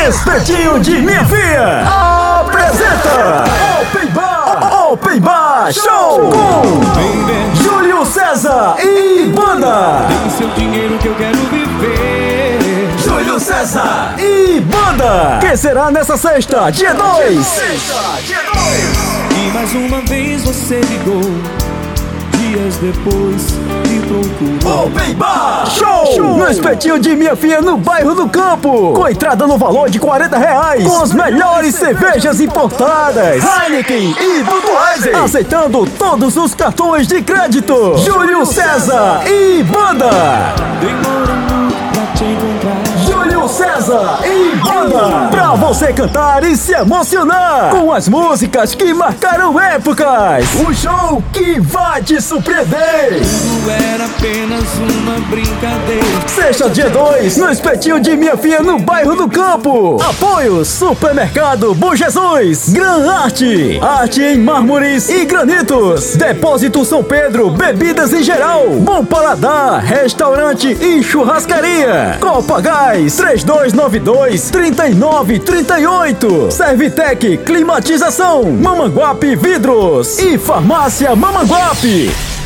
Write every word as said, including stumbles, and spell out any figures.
Espetinho de Minha Filha apresenta Open Bar, Open Bar Show com Júlio César e Banda. Tem seu dinheiro que eu quero viver. Júlio César e Banda. Que será nessa sexta, dia dois. Sexta, dia dois. E mais uma vez você ligou. Dias depois me procurou. Open Bar Show, Show no Espetinho de Minha Filha, no bairro do Campo, com entrada no valor de quarenta reais, com as melhores cervejas importadas, Heineken e Budweiser, aceitando todos os cartões de crédito. Júlio César e Banda. Demora muito pra te encontrar. Júlio César e Banda, pra você cantar e se emocionar com as músicas que marcaram épocas. Um show que vai te surpreender. Tudo era apenas uma brincadeira. Sexta, dia dois, no Espetinho de Minha Filha, no bairro do Campo. Apoio Supermercado Bom Jesus, Gran Arte, Arte em mármores e granitos, Depósito São Pedro, bebidas em geral, Bom Paladar, restaurante e churrascaria, Copa Gás, três dois nove dois, três nove três oito, Servitec Climatização, Mamanguape Vidros e Farmácia Mamanguape.